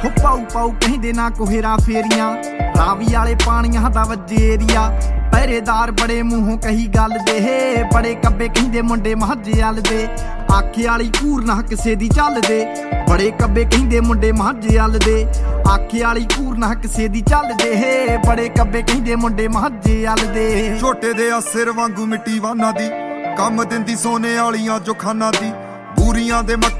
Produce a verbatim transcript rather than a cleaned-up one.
ਹੋ ਪਾਉ ਪਾਉ ਕਹਿੰਦੇ ਨਾ ਕੋਹਰਾ ਫੇਰੀਆਂ ਰਾਵੀ ਵਾਲੇ ਪਾਣੀਆਂ ਦਾ ਵੱਜੇ ਏਰੀਆ ਪਹਿਰੇਦਾਰ ਬੜੇ ਮੂੰਹੋਂ ਕਹੀ ਗੱਲ ਦੇ ਬੜੇ ਕੱਬੇ ਕਹਿੰਦੇ ਮੁੰਡੇ ਮਾਝੇ ਵੱਲ ਦੇ ਆਖੇ ਵਾਲੀ ਘੂਰ ਨਾ ਕਿਸੇ ਦੀ ਚੱਲਦੇ ਬੜੇ ਕੱਬੇ ਕਹਿੰਦੇ ਮੁੰਡੇ ਮਾਝੇ ਵੱਲ ਦੇ ਆਖੇ ਵਾਲੀ ਘੂਰ ਨਾ ਕਿਸੇ ਦੀ ਚੱਲਦੇ ਬੜੇ ਕੱਬੇ ਕਹਿੰਦੇ ਮੁੰਡੇ ਮਾਝੇ ਵੱਲ ਦੇ ਛੋਟੇ ਦੇ ਆ ਸਿਰ ਵਾਂਗੂ ਮਿੱਟੀ ਵਾਨਾ ਦੀ ਕੰਮ ਦਿੰਦੀ ਸੋਨੇ ਵਾਲੀਆਂ ਜੋ ਖਾਨਾ ਦੀ ਬੂਰੀਆਂ ਦੇ ਮੱਖਣ